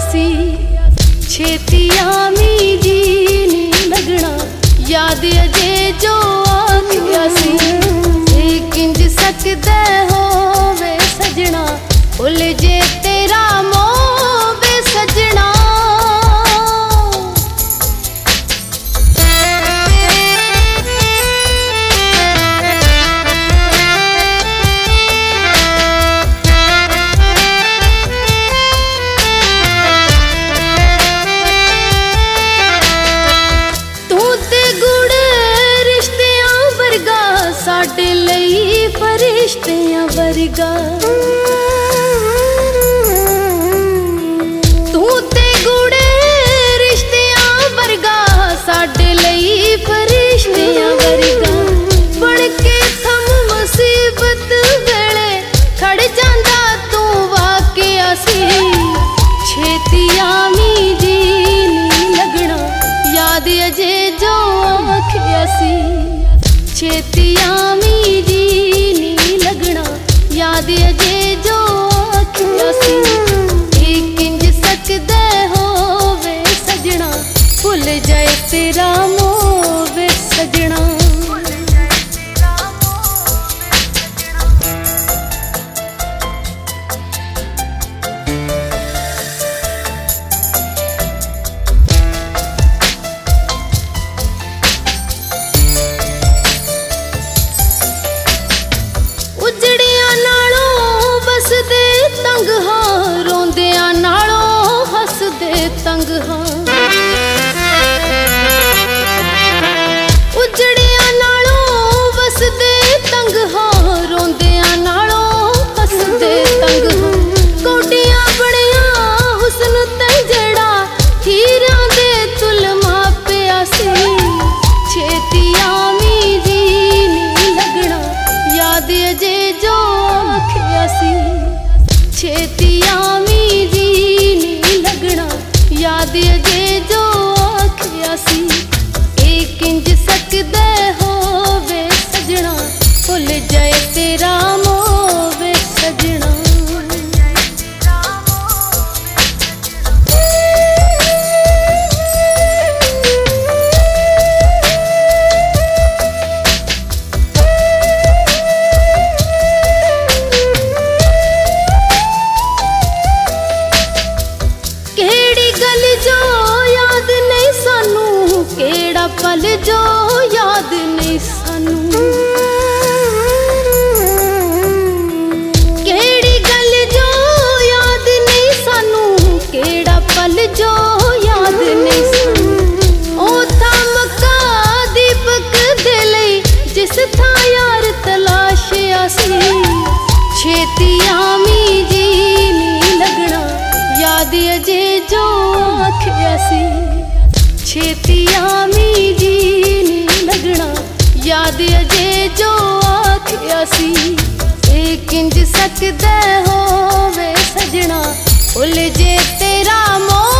सी छेती आमी जी नी लगना याद अजे जो आखिया सी किंज सकदे होवे सजना भुल जे तेरा मोह वे सजना। साडे लई फरिश्तियां वर्गा तू ते गुड़े रिश्तियां वर्गा साडे लई फरिश्तियां वर्गा बन के थम मुसीबत वेले खड़ जांदा तू वाकिया सी छेती आमी जी नी लगना याद अजे जो आखिया सी छेती आमी जी नी लगना याद अजे जो आखिया सी किंज सकदे होवे सजना भुल जाए तेरा मोह वे सजना। तंग हाँ रोंदिया नालों हसदे तंग हाँ उजड़िया नालों वसदे तंग हाँ रोंदिया नालों हसदे तंग हाँ कोटियां बड़िया हुस्न ते जड़ा हीरां दे तुल मापिया सी छेती आमी जी नी लगना याद अजे जो आखिया सी छेती आमी जी नी लगना याद अजे जो आखिया सी किंज सकदे होवे सजना भुल जाए तेरा मोह वे सजना। पल जो याद नहीं सानू केड़ी गल जो याद नहीं सानू केड़ा पल जो याद नहीं सानू ओ था मक्का दीपक दे लई जिस था यार तलाशिया सी छेती आमी जी नी लगना याद अजे जो आखिया सी छेती आमी जी नी लगना याद अजे जो आखिया सी किंज सकदे होवे सजना भुल जे तेरा मोह